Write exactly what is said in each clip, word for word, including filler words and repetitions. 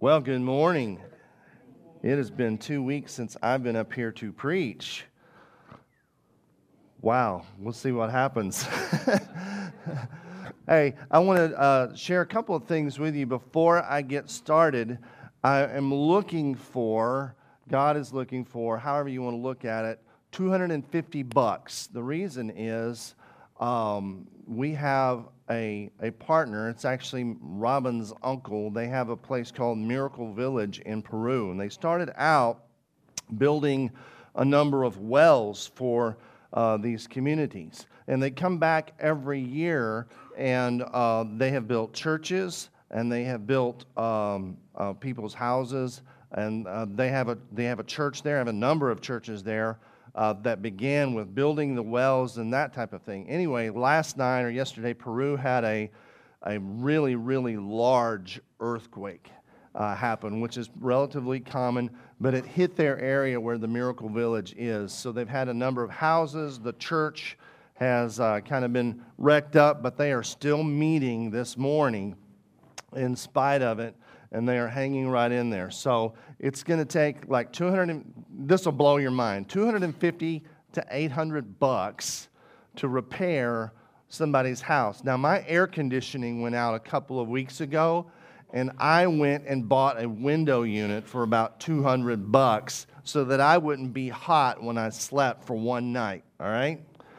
Well, good morning. It has been two weeks since I've been up here to preach. Wow, we'll see what happens. Hey, I want to uh, share a couple of things with you before I get started. I am looking for, God is looking for, however you want to look at it, two hundred fifty bucks. The reason is um, we have a, a partner. It's actually Robin's uncle. They have a place called Miracle Village in Peru, and they started out building a number of wells for uh, these communities. And they come back every year, and uh, they have built churches, and they have built um, uh, people's houses, and uh, they have a they have a church there. Have a number of churches there uh, that began with building the wells and that type of thing. Anyway, last night or yesterday, Peru had a a really really large earthquake uh, happen, which is relatively common, but it hit their area where the Miracle Village is. So they've had a number of houses. The church has uh, kind of been wrecked up, but they are still meeting this morning in spite of it, and they are hanging right in there. So it's going to take like two hundred, this will blow your mind, two hundred fifty to eight hundred bucks to repair somebody's house. Now, my air conditioning went out a couple of weeks ago, and I went and bought a window unit for about two hundred bucks so that I wouldn't be hot when I slept for one night, all right?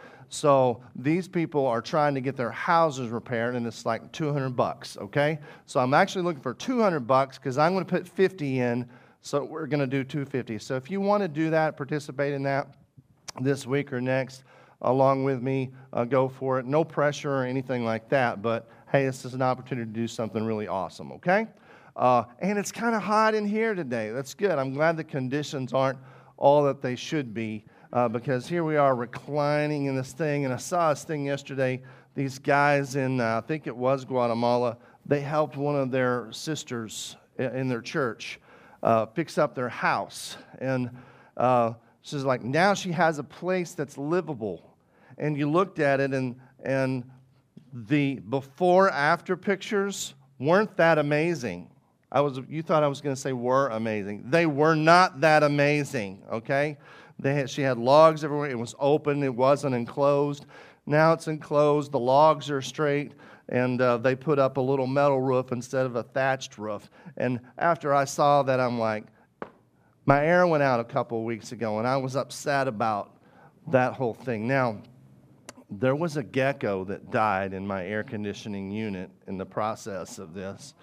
So these people are trying to get their houses repaired, and it's like two hundred bucks, okay? So I'm actually looking for two hundred bucks because I'm going to put fifty in, so we're going to do two hundred fifty. So if you want to do that, participate in that this week or next, along with me, uh, go for it. No pressure or anything like that, but hey, this is an opportunity to do something really awesome, okay? Uh, and it's kind of hot in here today. That's good. I'm glad the conditions aren't all that they should be. Uh, because here we are reclining in this thing, and I saw this thing yesterday. These guys in, uh, I think it was Guatemala, they helped one of their sisters in their church uh, fix up their house. And uh, she's like, now she has a place that's livable. And you looked at it, and, and the before-after pictures weren't that amazing. I was, you thought I was going to say were amazing. They were not that amazing, okay? They had, she had logs everywhere. It was open. It wasn't enclosed. Now it's enclosed. The logs are straight, and uh, they put up a little metal roof instead of a thatched roof. And after I saw that, I'm like, my air went out a couple of weeks ago, and I was upset about that whole thing. Now, there was a gecko that died in my air conditioning unit in the process of this.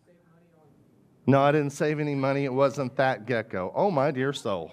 No, I didn't save any money. It wasn't that gecko. Oh, my dear soul.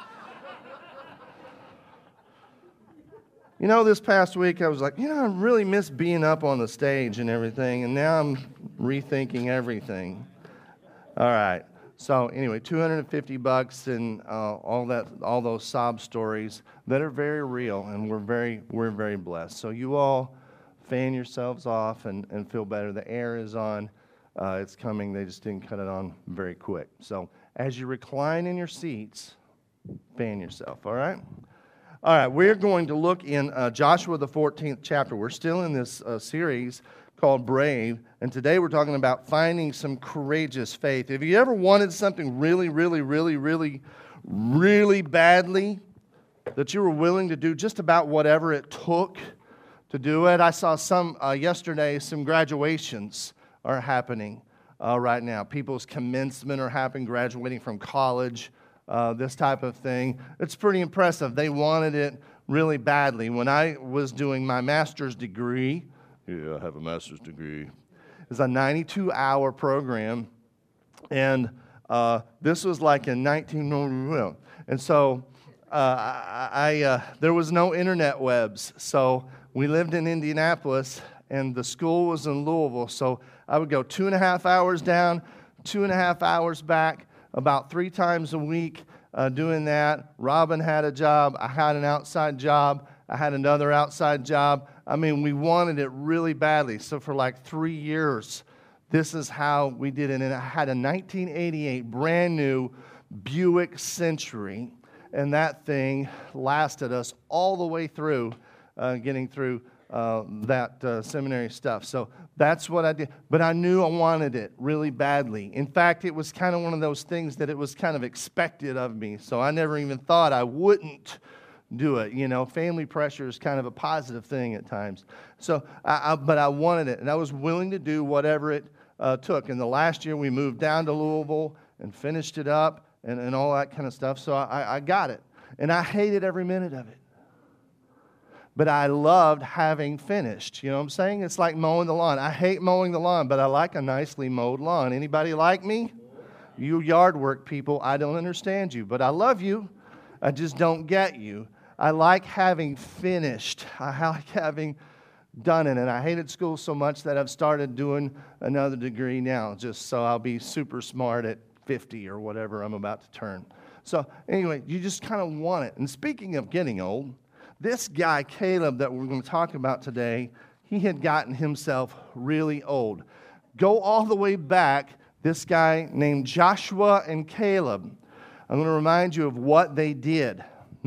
You know, this past week I was like, you know, I really miss being up on the stage and everything, and now I'm rethinking everything. All right. So anyway, two hundred fifty bucks and uh, all that, all those sob stories that are very real, and we're very, we're very blessed. So you all fan yourselves off and, and feel better. The air is on. Uh, it's coming. They just didn't cut it on very quick. So as you recline in your seats, fan yourself. All right. All right, we're going to look in uh, Joshua, the fourteenth chapter. We're still in this uh, series called Brave, and today we're talking about finding some courageous faith. Have you ever wanted something really, really, really, really, really badly that you were willing to do just about whatever it took to do it? I saw some uh, yesterday, some graduations are happening uh, right now. People's commencement are happening, graduating from college. Uh, this type of thing. It's pretty impressive. They wanted it really badly. When I was doing my master's degree, yeah, I have a master's degree, it's a ninety-two hour program, and uh, this was like in nineteen ninety-one. And so uh, I, I uh, there was no internet webs, so we lived in Indianapolis, and the school was in Louisville, so I would go two and a half hours down, two and a half hours back, about three times a week uh, doing that. Robin had a job. I had an outside job. I had another outside job. I mean, we wanted it really badly. So for like three years, this is how we did it. And I had a nineteen eighty-eight brand new Buick Century, and that thing lasted us all the way through, uh, getting through uh, that uh, seminary stuff. So that's what I did. But I knew I wanted it really badly. In fact, it was kind of one of those things that it was kind of expected of me. So I never even thought I wouldn't do it. You know, family pressure is kind of a positive thing at times. So, I, I, but I wanted it, and I was willing to do whatever it uh, took. And the last year we moved down to Louisville and finished it up and, and all that kind of stuff. So I, I got it. And I hated every minute of it. But I loved having finished. You know what I'm saying? It's like mowing the lawn. I hate mowing the lawn, but I like a nicely mowed lawn. Anybody like me? You yard work people, I don't understand you, but I love you. I just don't get you. I like having finished. I like having done it. And I hated school so much that I've started doing another degree now, just so I'll be super smart at fifty or whatever I'm about to turn. So anyway, you just kind of want it. And speaking of getting old, this guy, Caleb, that we're going to talk about today, he had gotten himself really old. Go all the way back, this guy named Joshua and Caleb. I'm going to remind you of what they did.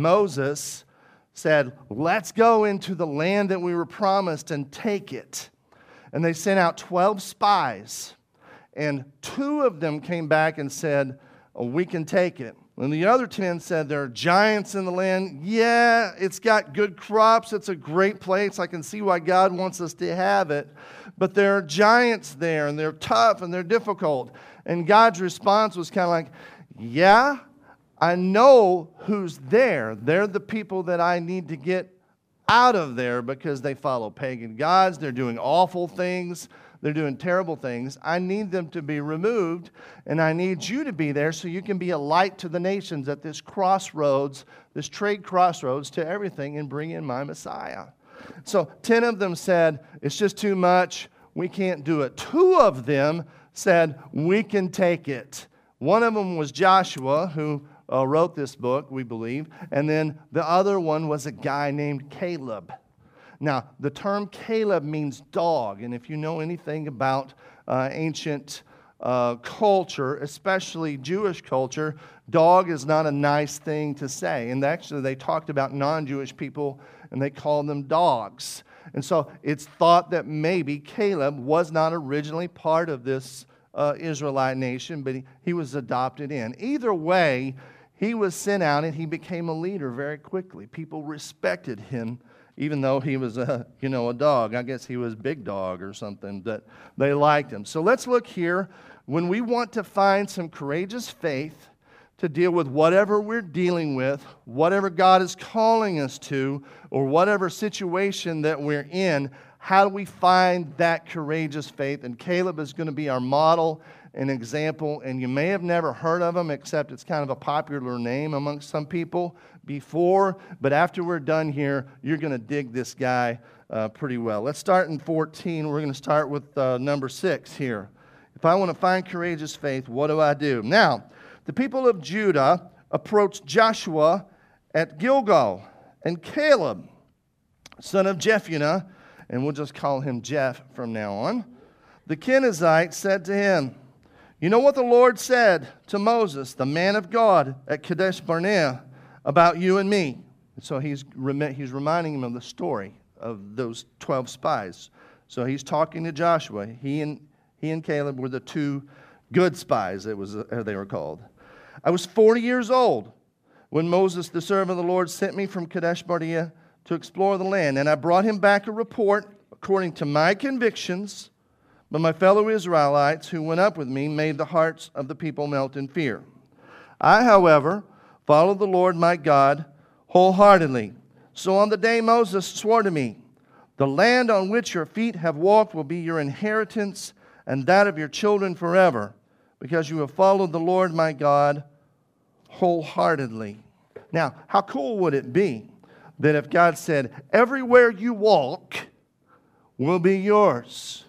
Moses said, let's go into the land that we were promised and take it. And they sent out twelve spies. And two of them came back and said, oh, we can take it. And the other ten said, there are giants in the land. Yeah, it's got good crops. It's a great place. I can see why God wants us to have it. But there are giants there, and they're tough, and they're difficult. And God's response was kind of like, yeah, I know who's there. They're the people that I need to get out of there because they follow pagan gods. They're doing awful things. They're doing terrible things. I need them to be removed, and I need you to be there so you can be a light to the nations at this crossroads, this trade crossroads to everything, and bring in my Messiah. So ten of them said, it's just too much. We can't do it. Two of them said, we can take it. One of them was Joshua, who uh, wrote this book, we believe, and then the other one was a guy named Caleb. Now, the term Caleb means dog, and if you know anything about uh, ancient uh, culture, especially Jewish culture, dog is not a nice thing to say. And actually, they talked about non-Jewish people, and they called them dogs. And so it's thought that maybe Caleb was not originally part of this uh, Israelite nation, but he, he was adopted in. Either way, he was sent out, and he became a leader very quickly. People respected him, even though he was a, you know, a dog. I guess he was big dog or something, that they liked him. So let's look here. When we want to find some courageous faith to deal with whatever we're dealing with, whatever God is calling us to, or whatever situation that we're in, how do we find that courageous faith? And Caleb is going to be our model and example, and you may have never heard of him, except it's kind of a popular name amongst some people before, but after we're done here, you're going to dig this guy uh, pretty well. Let's start in fourteen. We're going to start with uh, number six here. If I want to find courageous faith, what do I do? Now, the people of Judah approached Joshua at Gilgal, and Caleb, son of Jephunneh, and we'll just call him Jeff from now on, the Kenizzite, said to him, you know what the Lord said to Moses, the man of God, at Kadesh Barnea, about you and me? And so he's he's reminding him of the story of those twelve spies. So he's talking to Joshua. He and he and Caleb were the two good spies, it was as they were called. I was forty years old when Moses, the servant of the Lord, sent me from Kadesh Barnea to explore the land, and I brought him back a report according to my convictions. But my fellow Israelites who went up with me made the hearts of the people melt in fear. I, however, followed the Lord my God wholeheartedly. So on the day Moses swore to me, the land on which your feet have walked will be your inheritance and that of your children forever, because you have followed the Lord my God wholeheartedly. Now, how cool would it be that if God said, everywhere you walk will be yours?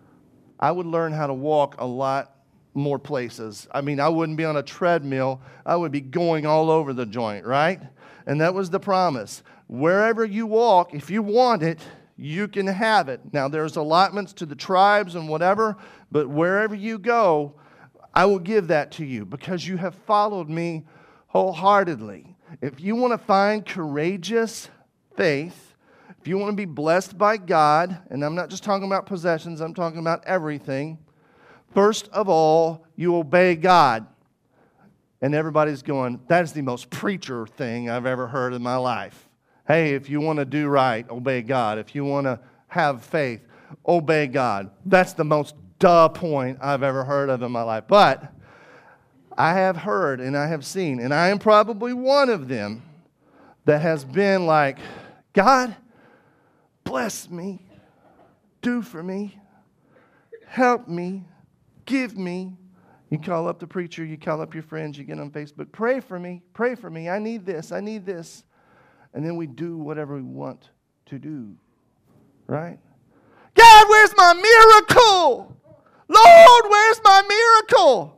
I would learn how to walk a lot more places. I mean, I wouldn't be on a treadmill. I would be going all over the joint, right? And that was the promise. Wherever you walk, if you want it, you can have it. Now, there's allotments to the tribes and whatever, but wherever you go, I will give that to you because you have followed me wholeheartedly. If you want to find courageous faith, if you want to be blessed by God, and I'm not just talking about possessions, I'm talking about everything, first of all, you obey God. And everybody's going, that is the most preacher thing I've ever heard in my life. Hey, if you want to do right, obey God. If you want to have faith, obey God. That's the most duh point I've ever heard of in my life. But I have heard and I have seen, and I am probably one of them that has been like, God, bless me, do for me, help me, give me. You call up the preacher, you call up your friends, you get on Facebook, pray for me, pray for me, I need this, I need this. And then we do whatever we want to do, right? God, where's my miracle? Lord, where's my miracle?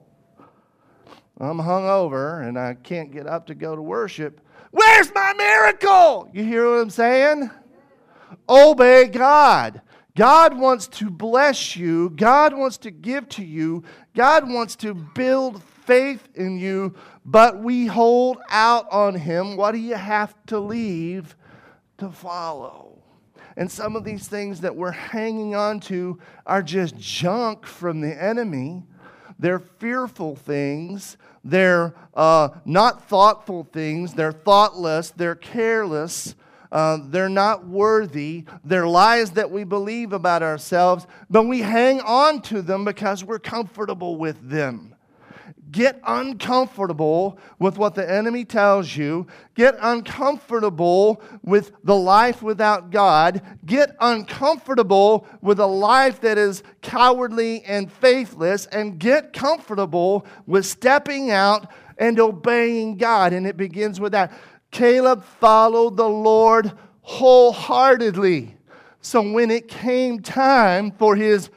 I'm hungover and I can't get up to go to worship. Where's my miracle? You hear what I'm saying? Obey God. God wants to bless you. God wants to give to you. God wants to build faith in you, but we hold out on Him. What do you have to leave to follow? And some of these things that we're hanging on to are just junk from the enemy. They're fearful things. They're uh, not thoughtful things. They're thoughtless. They're careless. Uh, they're not worthy. They're lies that we believe about ourselves, but we hang on to them because we're comfortable with them. Get uncomfortable with what the enemy tells you. Get uncomfortable with the life without God. Get uncomfortable with a life that is cowardly and faithless. And get comfortable with stepping out and obeying God. And it begins with that. Caleb followed the Lord wholeheartedly. So when it came time for his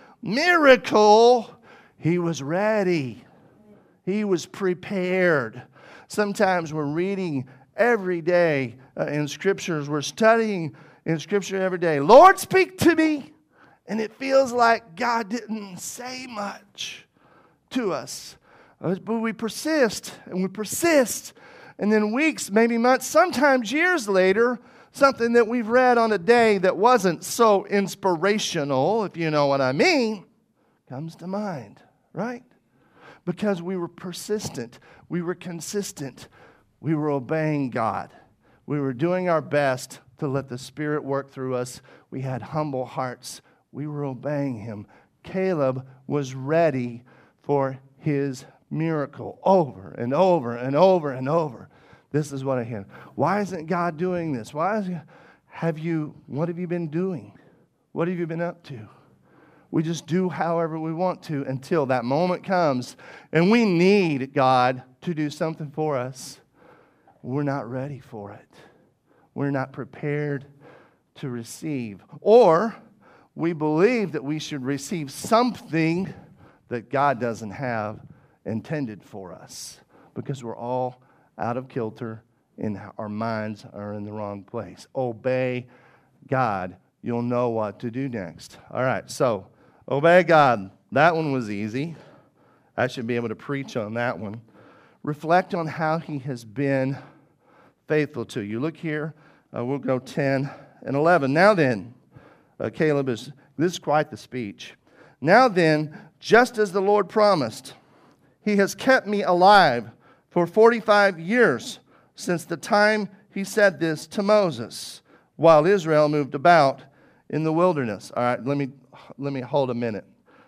miracle, he was ready. He was prepared. Sometimes we're reading every day uh, in Scriptures. We're studying in Scripture every day. Lord, speak to me. And it feels like God didn't say much to us. Uh, but we persist and we persist. And then weeks, maybe months, sometimes years later, something that we've read on a day that wasn't so inspirational, if you know what I mean, comes to mind, right? Because we were persistent, we were consistent, we were obeying God. We were doing our best to let the Spirit work through us. We had humble hearts. We were obeying Him. Caleb was ready for his miracle over and over and over and over. This is what I hear. Why isn't God doing this? Why is he, have you, what have you been doing? What have you been up to? We just do however we want to until that moment comes and we need God to do something for us. We're not ready for it. We're not prepared to receive. Or we believe that we should receive something that God doesn't have intended for us because we're all out of kilter and our minds are in the wrong place. Obey God. You'll know what to do next. All right, so obey God. That one was easy. I should be able to preach on that one. Reflect on how He has been faithful to you. Look here. Uh, we'll go ten and eleven. Now then, uh, Caleb is, this is quite the speech. Now then, just as the Lord promised, He has kept me alive for forty-five years since the time He said this to Moses while Israel moved about in the wilderness. All right, let me let me hold a minute.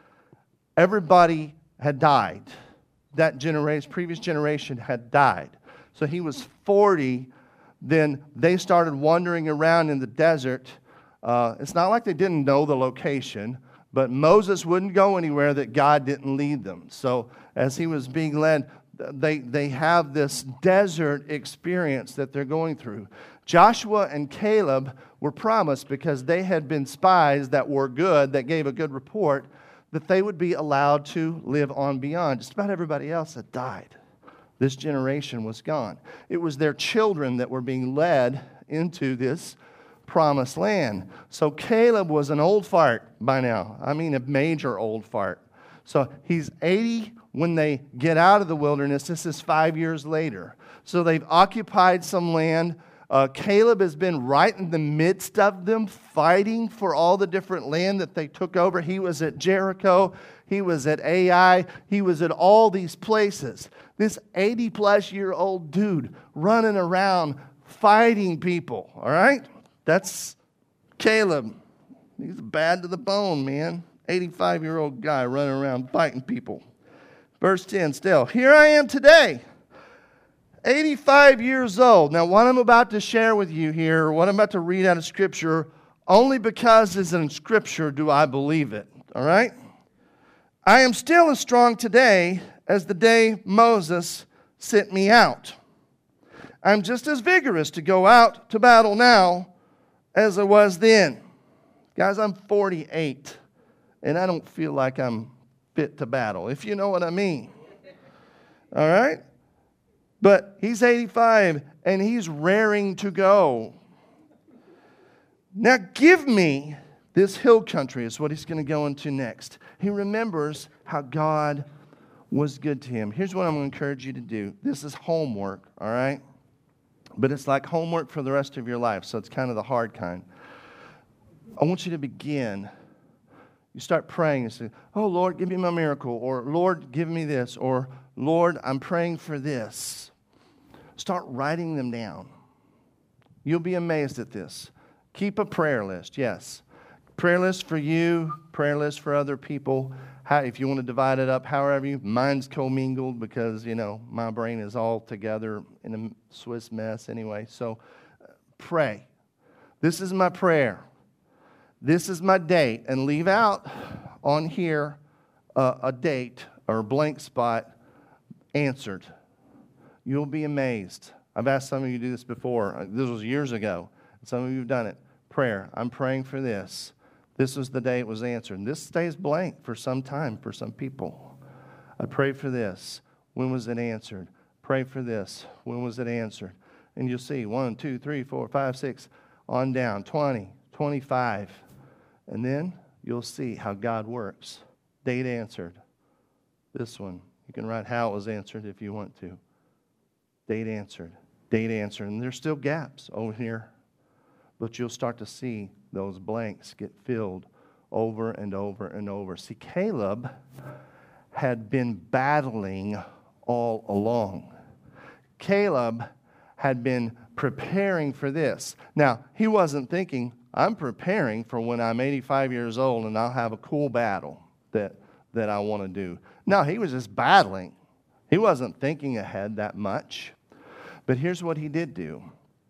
Everybody had died. That generation, previous generation had died. So he was forty. Then they started wandering around in the desert. Uh, it's not like they didn't know the location, but Moses wouldn't go anywhere that God didn't lead them. So as he was being led, they, they have this desert experience that they're going through. Joshua and Caleb were promised, because they had been spies that were good, that gave a good report, that they would be allowed to live on beyond. Just about everybody else had died. This generation was gone. It was their children that were being led into this promised land. So Caleb was an old fart by now. I mean a major old fart. So he's eighty when they get out of the wilderness. This is five years later. So they've occupied some land. Uh, Caleb has been right in the midst of them, fighting for all the different land that they took over. He was at Jericho. He was at Ai. He was at all these places. This eighty-plus-year-old dude running around fighting people, all right? That's Caleb. He's bad to the bone, man. eighty-five-year-old guy running around fighting people. Verse ten still, here I am today, eighty-five years old. Now, what I'm about to share with you here, what I'm about to read out of Scripture, only because it's in Scripture do I believe it, all right? I am still as strong today as the day Moses sent me out. I'm just as vigorous to go out to battle now as I was then. Guys, I'm forty-eight, and I don't feel like I'm fit to battle, if you know what I mean. All right? But he's eighty-five, and he's raring to go. Now give me this hill country is what he's going to go into next. He remembers how God was good to him. Here's what I'm going to encourage you to do. This is homework, all right? But it's like homework for the rest of your life, so it's kind of the hard kind. I want you to begin. You start praying and say, oh, Lord, give me my miracle, or Lord, give me this, or Lord, I'm praying for this. Start writing them down. You'll be amazed at this. Keep a prayer list, yes. Prayer list for you, prayer list for other people. How, if you want to divide it up however you, mine's commingled because, you know, my brain is all together in a Swiss mess anyway. So uh, pray. This is my prayer. This is my date. And leave out on here uh, a date or a blank spot answered. You'll be amazed. I've asked some of you to do this before. This was years ago. Some of you have done it. Prayer. I'm praying for this. This was the day it was answered. And this stays blank for some time for some people. I prayed for this. When was it answered? Pray for this. When was it answered? And you'll see one, two, three, four, five, six, on down, twenty, twenty-five. And then you'll see how God works. Date answered. This one. You can write how it was answered if you want to. Date answered. Date answered. And there's still gaps over here. But you'll start to see those blanks get filled over and over and over. See, Caleb had been battling all along. Caleb had been preparing for this. Now, he wasn't thinking, I'm preparing for when I'm eighty-five years old and I'll have a cool battle that, that I want to do. No, he was just battling. He wasn't thinking ahead that much. But here's what he did do.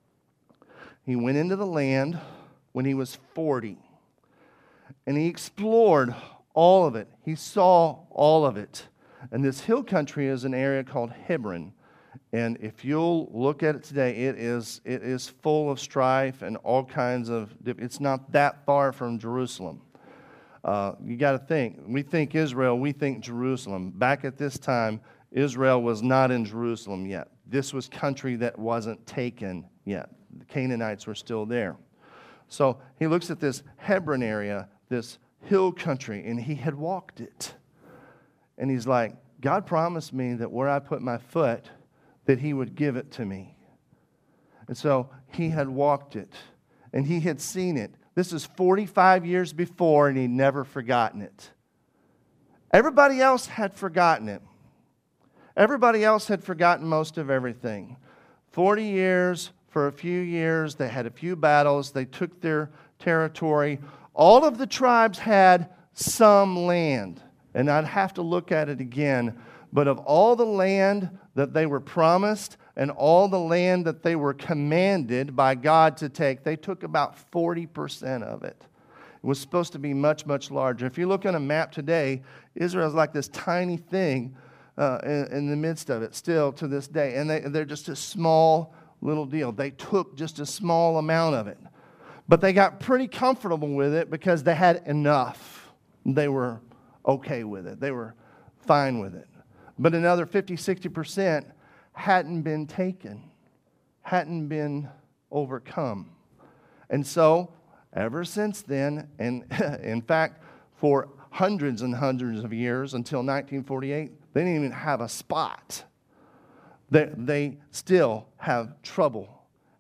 He went into the land when he was forty, and he explored all of it. He saw all of it. And this hill country is an area called Hebron. And if you'll look at it today, it is it is full of strife and all kinds of, it's not that far from Jerusalem. Uh, you got to think, we think Israel, we think Jerusalem. Back at this time, Israel was not in Jerusalem yet. This was country that wasn't taken yet. The Canaanites were still there. So he looks at this Hebron area, this hill country, and he had walked it. And he's like, God promised me that where I put my foot, that he would give it to me. And so he had walked it, and he had seen it. This is forty-five years before, and he'd never forgotten it. Everybody else had forgotten it. Everybody else had forgotten most of everything. forty years, for a few years, they had a few battles. They took their territory. All of the tribes had some land. And I'd have to look at it again. But of all the land that they were promised and all the land that they were commanded by God to take, they took about forty percent of it. It was supposed to be much, much larger. If you look on a map today, Israel's like this tiny thing uh, in, in the midst of it still to this day. And they, they're just a small little deal. They took just a small amount of it. But they got pretty comfortable with it because they had enough. They were okay with it. They were fine with it. But another fifty, sixty percent hadn't been taken, hadn't been overcome. And so, ever since then, and in fact, for hundreds and hundreds of years until nineteen forty-eight, they didn't even have a spot. They, they still have trouble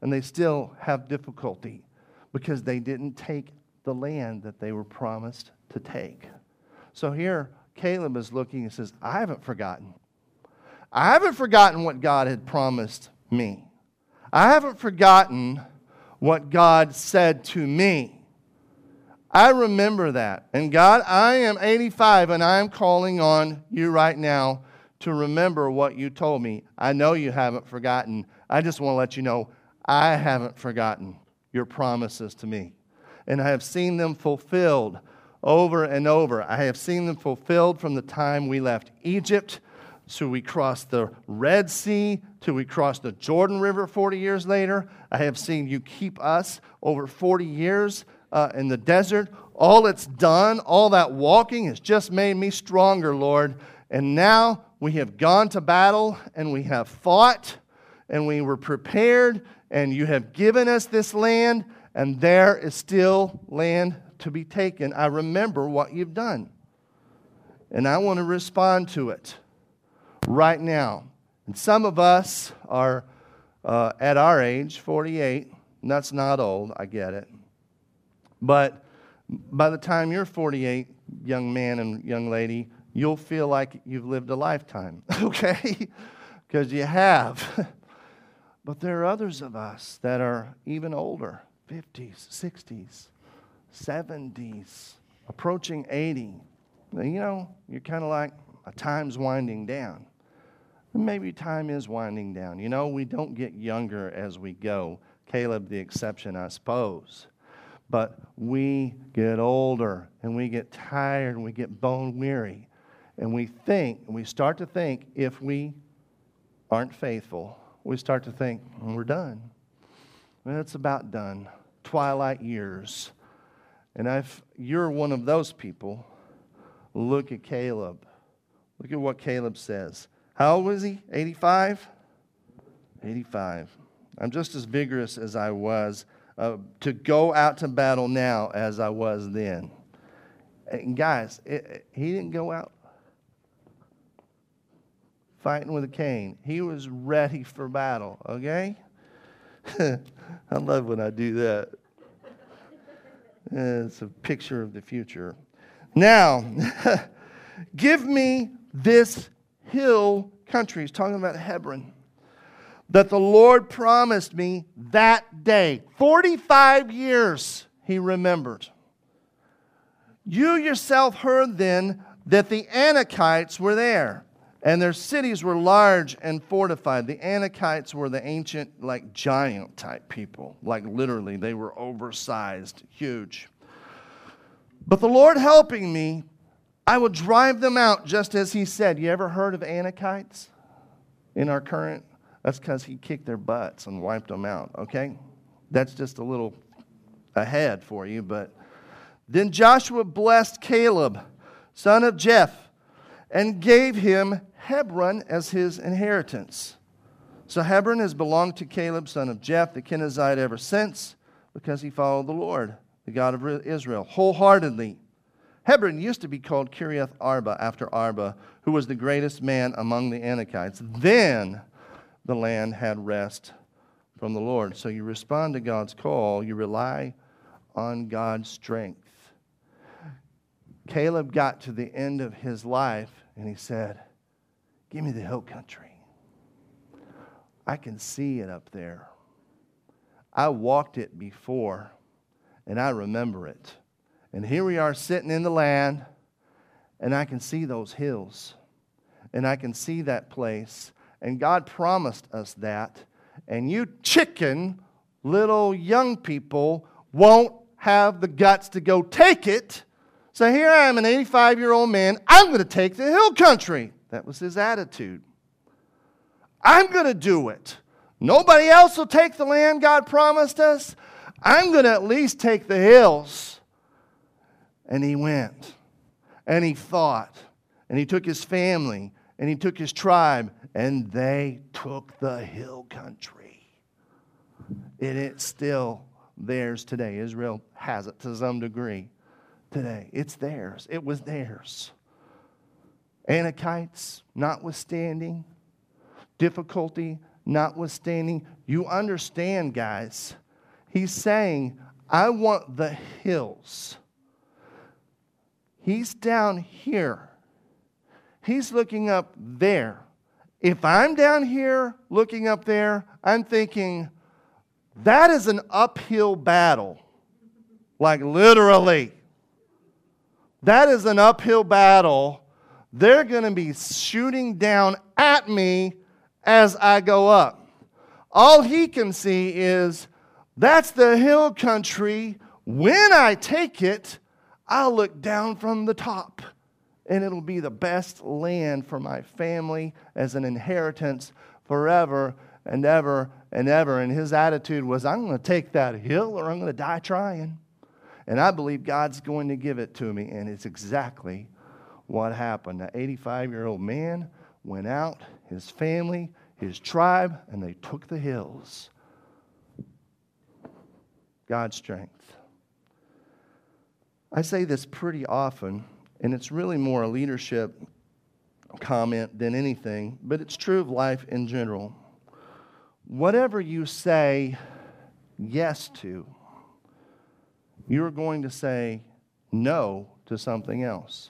and they still have difficulty because they didn't take the land that they were promised to take. So here, Caleb is looking and says, I haven't forgotten. I haven't forgotten what God had promised me. I haven't forgotten what God said to me. I remember that. And God, I am eighty-five, and I am calling on you right now to remember what you told me. I know you haven't forgotten. I just want to let you know I haven't forgotten your promises to me. And I have seen them fulfilled over and over. I have seen them fulfilled from the time we left Egypt, so we crossed the Red Sea, till we crossed the Jordan River forty years later. I have seen you keep us over forty years uh, in the desert. All it's done, all that walking has just made me stronger, Lord. And now we have gone to battle, and we have fought, and we were prepared, and you have given us this land, and there is still land to be taken. I remember what you've done, and I want to respond to it right now. And some of us are uh, at our age, forty-eight, and that's not old, I get it. But by the time you're forty-eight, young man and young lady, you'll feel like you've lived a lifetime, okay? Because you have. But there are others of us that are even older, fifties, sixties, seventies, approaching eighty. You know, you're kind of like, time's winding down. Maybe time is winding down. You know, we don't get younger as we go. Caleb, the exception, I suppose. But we get older, and we get tired, and we get bone weary. And we think, and we start to think, if we aren't faithful, we start to think, we're done. Well, it's about done. Twilight years. And if you're one of those people, look at Caleb. Look at what Caleb says. How old was he? eighty-five? eighty-five. I'm just as vigorous as I was uh, to go out to battle now as I was then. And guys, it, it, he didn't go out fighting with a cane. He was ready for battle, okay? I love when I do that. It's a picture of the future. Now, give me this hill country. He's talking about Hebron. That the Lord promised me that day. forty-five years he remembered. You yourself heard then that the Anakites were there, and their cities were large and fortified. The Anakites were the ancient, like, giant-type people. Like, literally, they were oversized, huge. But the Lord helping me, I will drive them out just as he said. You ever heard of Anakites in our current? That's because he kicked their butts and wiped them out, okay? That's just a little ahead for you. But then Joshua blessed Caleb, son of Jeph, and gave him Hebron as his inheritance. So Hebron has belonged to Caleb, son of Jeph, the Kenizzite, ever since, because he followed the Lord, the God of Israel, wholeheartedly. Hebron used to be called Kiriath Arba, after Arba, who was the greatest man among the Anakites. Then the land had rest from the Lord. So you respond to God's call. You rely on God's strength. Caleb got to the end of his life, and he said, give me the hill country. I can see it up there. I walked it before, and I remember it. And here we are sitting in the land, and I can see those hills, and I can see that place. And God promised us that. And you chicken little young people won't have the guts to go take it. So here I am, an eighty-five-year-old man. I'm going to take the hill country. That was his attitude. I'm going to do it. Nobody else will take the land God promised us. I'm going to at least take the hills. And he went. And he fought. And he took his family. And he took his tribe. And they took the hill country. And it's still theirs today. Israel has it to some degree today. It's theirs. It was theirs. Anakites, notwithstanding difficulty notwithstanding, you understand, guys. He's saying, I want the hills. He's down here. He's looking up there. If I'm down here looking up there, I'm thinking, that is an uphill battle. Like literally. That is an uphill battle. They're going to be shooting down at me as I go up. All he can see is, that's the hill country. When I take it, I'll look down from the top. And it'll be the best land for my family as an inheritance forever and ever and ever. And his attitude was, I'm going to take that hill or I'm going to die trying. And I believe God's going to give it to me. And it's exactly what happened. The eighty-five-year-old man went out, his family, his tribe, and they took the hills. God's strength. I say this pretty often, and it's really more a leadership comment than anything, but it's true of life in general. Whatever you say yes to, you're going to say no to something else.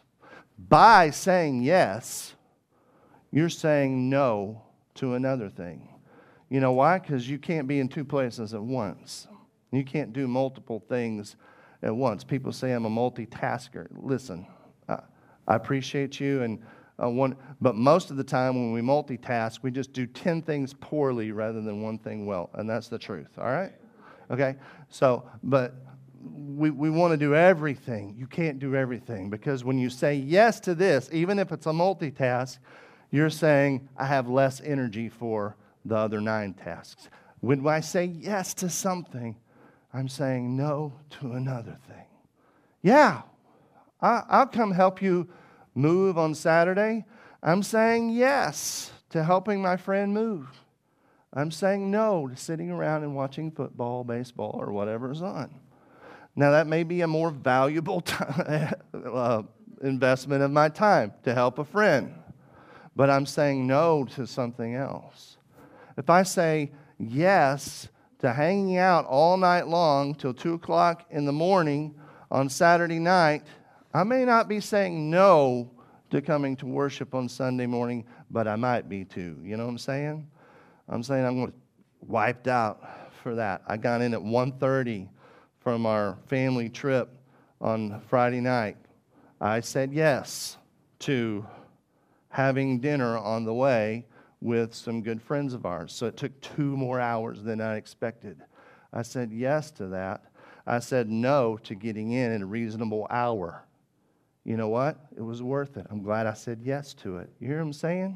By saying yes, you're saying no to another thing. You know why? Because you can't be in two places at once. You can't do multiple things at once. People say I'm a multitasker. Listen, I, I appreciate you, and uh, one, but most of the time when we multitask, we just do ten things poorly rather than one thing well, and that's the truth. All right? Okay. So, but we we want to do everything. You can't do everything, because when you say yes to this, even if it's a multitask, you're saying I have less energy for the other nine tasks. When I say yes to something, I'm saying no to another thing. Yeah, I, I'll come help you move on Saturday. I'm saying yes to helping my friend move. I'm saying no to sitting around and watching football, baseball, or whatever's on. Now, that may be a more valuable time, uh, investment of my time to help a friend, but I'm saying no to something else. If I say yes to hanging out all night long till two o'clock in the morning on Saturday night, I may not be saying no to coming to worship on Sunday morning, but I might be too. You know what I'm saying? I'm saying I'm going to wiped out for that. I got in at one thirty from our family trip on Friday night. I said yes to having dinner on the way with some good friends of ours. So it took two more hours than I expected. I said yes to that. I said no to getting in at a reasonable hour. You know what? It was worth it. I'm glad I said yes to it. You hear what I'm saying?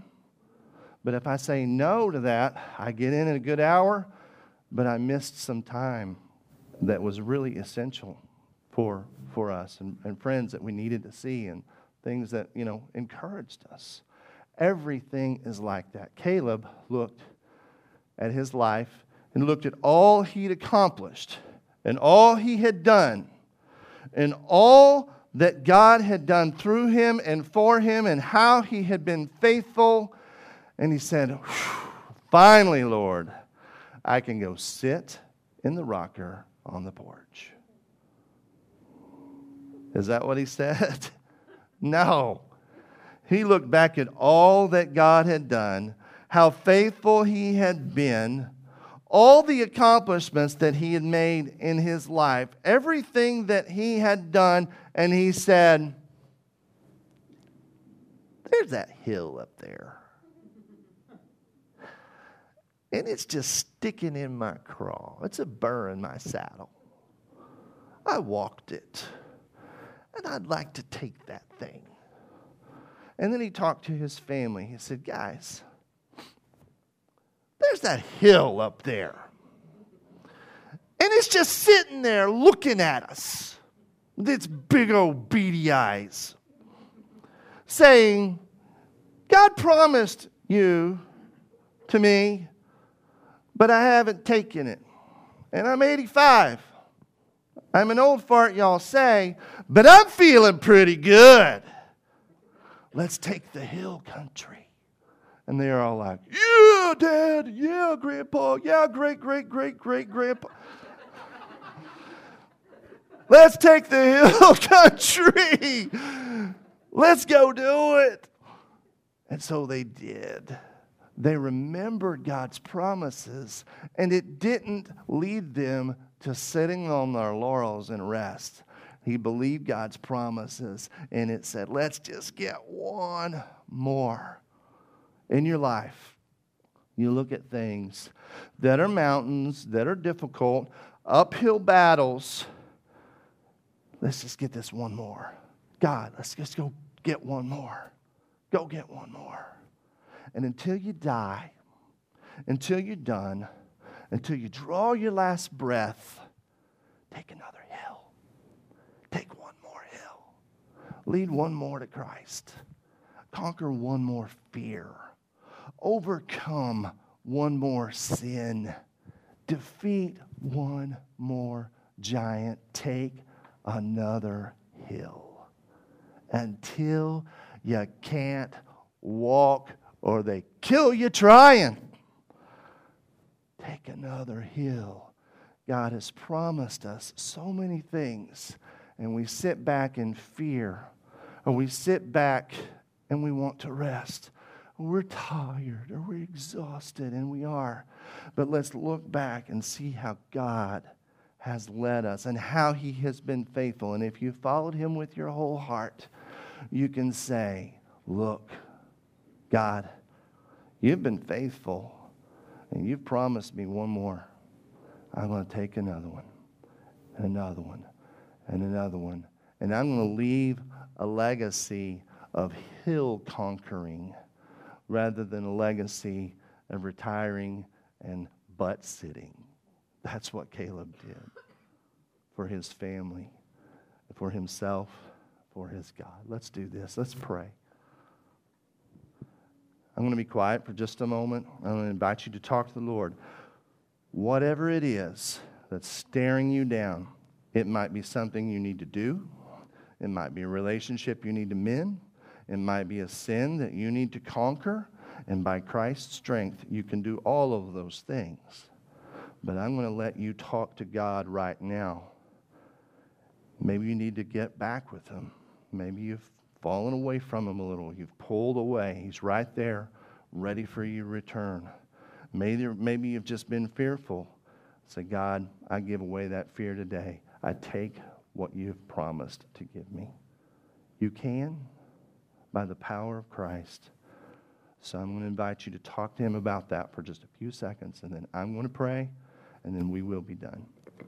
But if I say no to that, I get in at a good hour, but I missed some time that was really essential for for us and, and friends that we needed to see and things that, you know, encouraged us. Everything is like that. Caleb looked at his life and looked at all he'd accomplished and all he had done and all that God had done through him and for him and how he had been faithful. And he said, finally, Lord, I can go sit in the rocker on the porch. Is that what he said? No. He looked back at all that God had done, how faithful he had been, all the accomplishments that he had made in his life, everything that he had done, and he said, there's that hill up there. And it's just sticking in my craw. It's a burr in my saddle. I walked it, and I'd like to take that thing. And then he talked to his family. He said, guys, there's that hill up there. And it's just sitting there looking at us with its big old beady eyes, saying, God promised you to me, but I haven't taken it. And I'm eighty-five. I'm an old fart, y'all say, but I'm feeling pretty good. Let's take the hill country. And they're all like, yeah, Dad, yeah, Grandpa, yeah, great, great, great, great, Grandpa. Let's take the hill country. Let's go do it. And so they did. They remembered God's promises, and it didn't lead them to sitting on their laurels and rest. He believed God's promises, and it said, let's just get one more. In your life, you look at things that are mountains, that are difficult, uphill battles. Let's just get this one more. God, let's just go get one more. Go get one more. And until you die, until you're done, until you draw your last breath, take another hill. Take one more hill. Lead one more to Christ. Conquer one more fear. Overcome one more sin. Defeat one more giant. Take another hill. Until you can't walk or they kill you trying. Take another hill. God has promised us so many things, and we sit back in fear, or we sit back and we want to rest. We're tired or we're exhausted, and we are. But let's look back and see how God has led us and how He has been faithful. And if you followed Him with your whole heart, you can say, look, God, you've been faithful, and you've promised me one more. I'm going to take another one, and another one, and another one. And I'm going to leave a legacy of hill conquering rather than a legacy of retiring and butt sitting. That's what Caleb did for his family, for himself, for his God. Let's do this. Let's pray. I'm going to be quiet for just a moment. I'm going to invite you to talk to the Lord. Whatever it is that's staring you down, it might be something you need to do. It might be a relationship you need to mend. It might be a sin that you need to conquer. And by Christ's strength, you can do all of those things. But I'm going to let you talk to God right now. Maybe you need to get back with Him. Maybe you've fallen away from Him a little. You've pulled away. He's right there, ready for you to return. Maybe, maybe you've just been fearful. Say, God, I give away that fear today. I take what you've promised to give me. You can, by the power of Christ. So I'm going to invite you to talk to Him about that for just a few seconds, and then I'm going to pray, and then we will be done.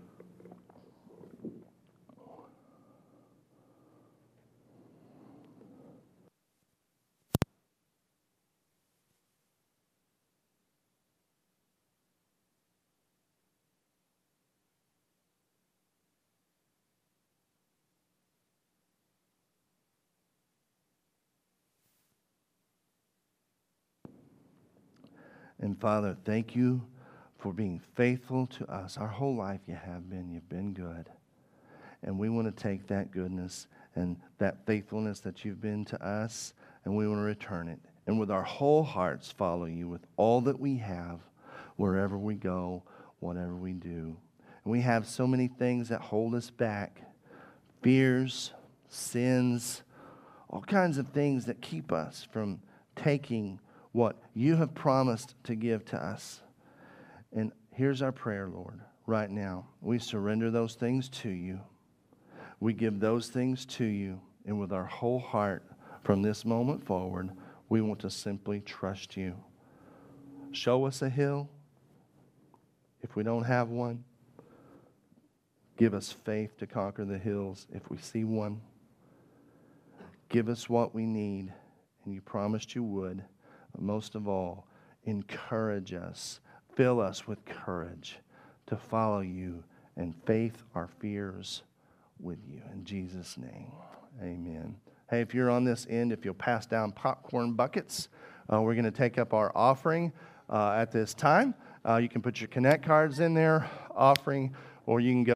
And Father, thank you for being faithful to us. Our whole life you have been. You've been good. And we want to take that goodness and that faithfulness that you've been to us, and we want to return it. And with our whole hearts follow you with all that we have, wherever we go, whatever we do. And we have so many things that hold us back. Fears, sins, all kinds of things that keep us from taking what you have promised to give to us. And here's our prayer, Lord, right now. We surrender those things to you. We give those things to you. And with our whole heart, from this moment forward, we want to simply trust you. Show us a hill. If we don't have one, give us faith to conquer the hills if we see one. Give us what we need, and you promised you would. But most of all, encourage us. Fill us with courage to follow you and faith our fears with you. In Jesus' name, amen. Hey, if you're on this end, if you'll pass down popcorn buckets, uh, we're going to take up our offering uh, at this time. Uh, you can put your Connect cards in there, offering, or you can go